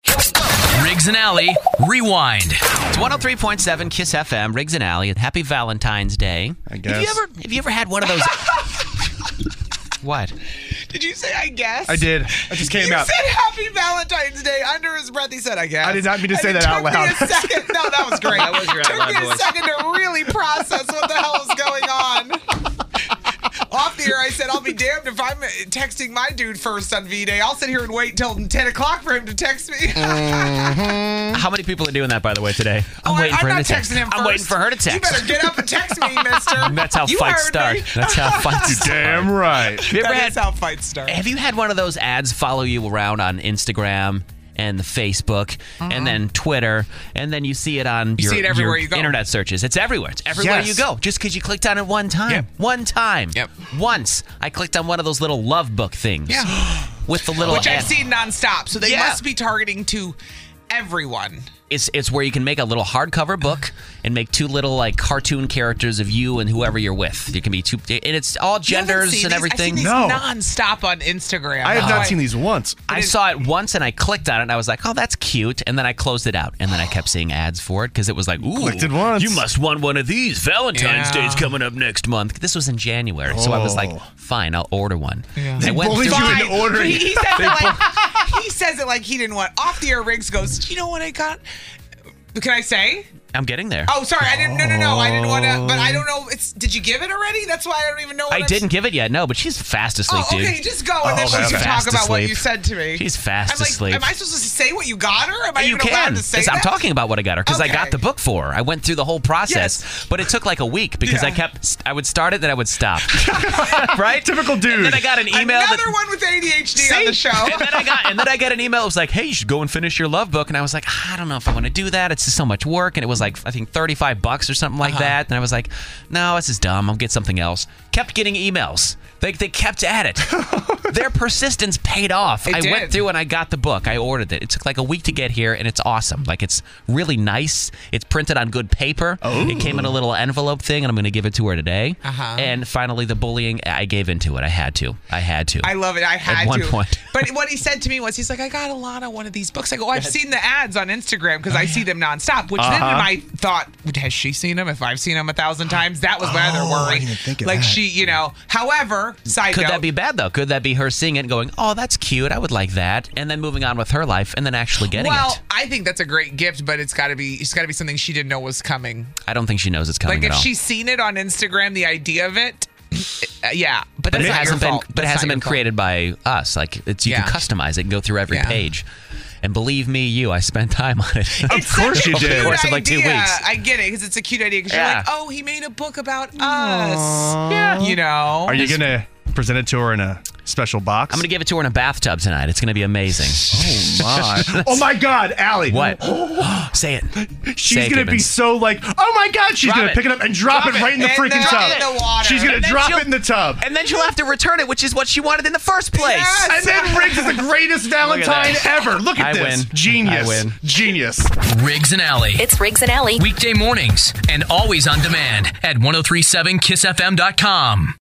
Riggs and Alley, Rewind. It's 103.7 Kiss FM, Riggs and Alley. Happy Valentine's Day. I guess. Have you ever had one of those? What? Did you say I guess? I did. I just came out. You said Happy Valentine's Day. Under his breath, he said I guess. I did not mean to say that out loud. It took me a second. No, that was great. That was your out loud Took me a voice. second to really process what the hell is going on. Off the air, I said, I'll be damned if I'm texting my dude first on V-Day. I'll sit here and wait till 10 o'clock for him to text me. How many people are doing that, by the way, today? I'm waiting for him not to text. texting him first. I'm waiting for her to text. You better get up and text me, mister. That's how You fights heard start. me. That's how fights start. Damn right. Have you ever That is had, how fights start. have you had one of those ads follow you around on Instagram and the Facebook and then Twitter, and then you see it on your, see it everywhere your you go. internet searches? It's everywhere. It's everywhere Yes. you go. Just because you clicked on it one time. Yep. One time. Yep. Once. I clicked on one of those little love book things. Yeah. With the little Which ad. I've seen nonstop. So they Yeah. must be targeting to everyone. It's where you can make a little hardcover book and make two little like cartoon characters of you and whoever you're with. You can be two, and it's all You haven't genders seen and these? everything. I've seen No. these nonstop on Instagram. I have That's not why- seen these once. I saw it once and I clicked on it and I was like, oh, that's cute. And then I closed it out. And then I kept seeing ads for it because it was like, ooh, Clicked it once. you must want one of these. Valentine's Yeah. Day's coming up next month. This was in January. So I was like, Oh. fine, I'll order one. Yeah. They I went bullied through you it. into ordering. He says it like he says it like he didn't want. Off the air, Riggs goes, you know what I got? Can I say? I'm getting there. Oh, sorry. I didn't. No. I didn't want to. But I don't know. Did you give it already? That's why I don't even know. I didn't give it yet, no, but she's fast asleep, Oh, okay. dude. Just go and then okay, we can okay. talk Fast about what asleep. you said to me. She's fast I'm like, asleep. am I supposed to say what you got her? Am I You even allowed can. to say I'm that? talking about what I got her because I got Okay. the book for her. I went through the whole process, Yes. but it took like a week because Yeah. I would start it, then I would stop. Right? Typical dude. And then I got an email. Another one with ADHD on the show. And then I got an email. It was like, hey, you should go and finish your love book. And I was like, I don't know if I want to do that. It's just so much work. And it was like, I think $35 or something like that. And I was like, no, this is dumb. I'll get something else. Kept getting emails. They kept at it. Their persistence paid off. It I did. went through and I got the book. I ordered it. It took like a week to get here, and it's awesome. Like, it's really nice. It's printed on good paper. It came in a little envelope thing, and I'm going to give it to her today. And finally, the bullying, I gave into it. I had to. I love it. I had one to. point. But what he said to me was, he's like, I got a lot of one of these books. I go, I've seen the ads on Instagram because I see them nonstop. Which then I thought, has she seen them? If I've seen them 1,000 times, that was my other worry. I didn't even think of like that. she, However, side Could note, that be bad, though? Could that be her seeing it and going, oh, that's cute, I would like that, and then moving on with her life and then actually getting well, it? I think that's a great gift, but it's got to be something she didn't know was coming. I don't think she knows it's coming Like at if all. she's seen it on Instagram, the idea of it, yeah. But But that's it not hasn't your been. fault. But it That's hasn't not been your fault. created by us. Like you Yeah. can customize it and go through every Yeah. page. And believe me, I spent time on it. It's course such a you did. cute Course of like 2 idea. weeks. I get it because it's a cute idea. Because Yeah. you're like, oh, he made a book about us. Yeah. Are you going to present it to her in a special box? I'm gonna give it to her in a bathtub tonight. It's gonna be amazing. Oh my God, Allie. What? Say it. She's Say it, going to be Gibbons. so like, oh my God. She's Drop going to it. pick it up and drop it right in the In freaking the- tub. in the water. She's going And to then drop she'll- it in the tub. And then she'll have to return it, which is what she wanted in the first place. Yes. And then Riggs is the greatest Valentine that. ever. Look at I this. win. Genius. I win. Genius. Riggs and Alley. It's Riggs and Alley. Weekday mornings and always on demand at 1037kissfm.com.